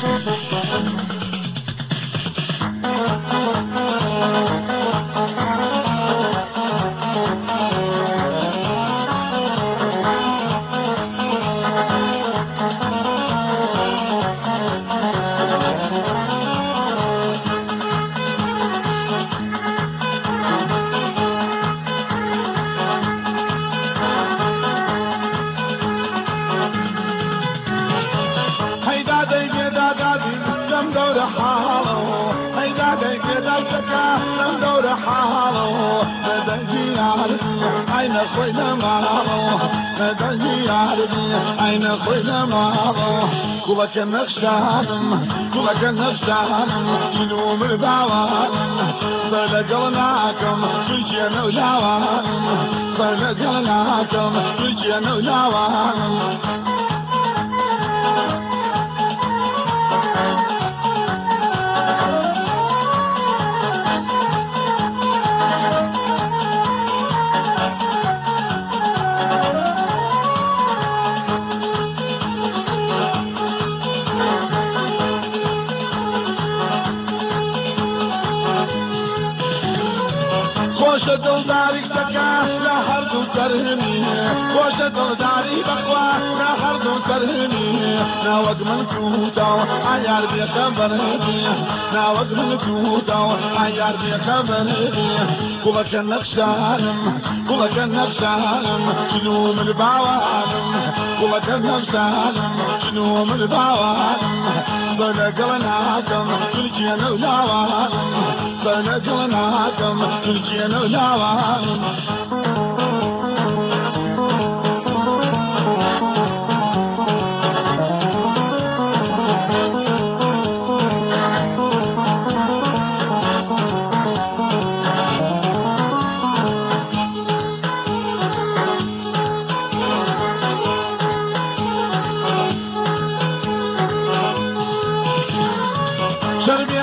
عين خوينا معه ندهي عربي عين خوينا معه كوبا كان نخشانم كوبا كان نخشانم ينوم البعوانم بلقلناكم كل جنة ولعوانم بلقلناكم كل جنة ولعوانم خوش دل داری سکا لا هر دو ترهنی خوش دل داری بخوا لا هر دو ترهنی ناوق من توتا عيار بخبرني ناوق من توتا عيار بخبرني كوبا كان نخشانم كوبا كان نخشانم شنو من البعوانم كوبا كان نخشانم شنو من البعوانم بلقلناكم كل جنة ولعوانم بلقلناكم كل جنة ولعوانم دربي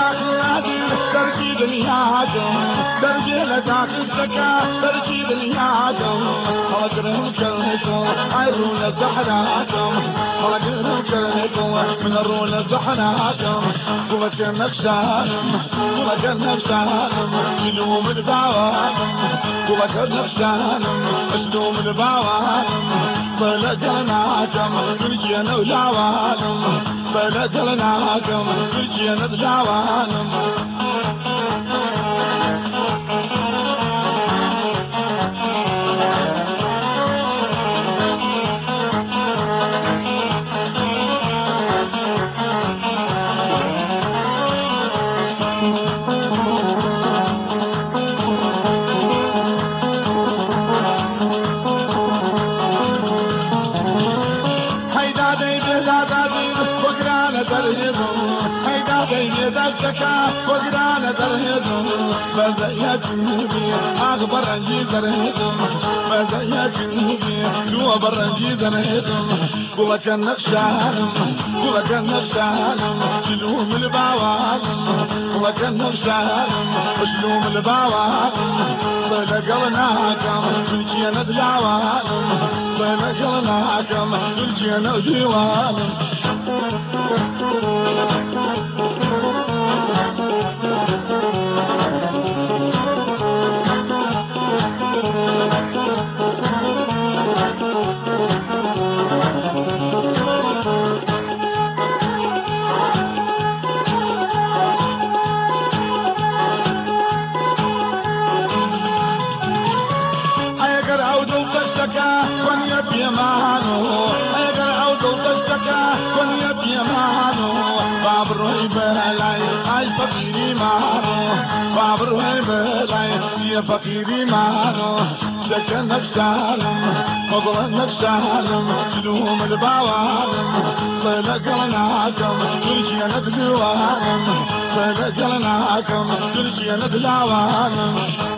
لذاك الزكاة ترجيب اليادم خلقهم كلكم عيرون زحناكم خلقهم كلكم من الرون زحناكم كوبا كان نفسانم كوبا كان نفسانم شنوم البعوانم كوبا كان نفسانم شنوم البعوانم بلقلناكم كل جنة ولعوانم بلقلناكم كل جنة ولعوانم وقرانا درهدم بزيا جنوبي أخبر رنجي درهدم بزيا جنوبي لو برنجي درهدم كوبا كان نخشانم كوبا كان نخشانم شلوم البعوانم كوبا كان نخشانم شلوم البعوانم بلقلناكم كل جنة العوانم بلقلناكم كل جنة ديوانم فقيري مانو بابر هاي بلاي يا فقيري مانو سكن نفسانم مضل نفسانم شلوم البعوانم بلقلناكم كل جنة الوانم بلقلناكم كل جنة العوانم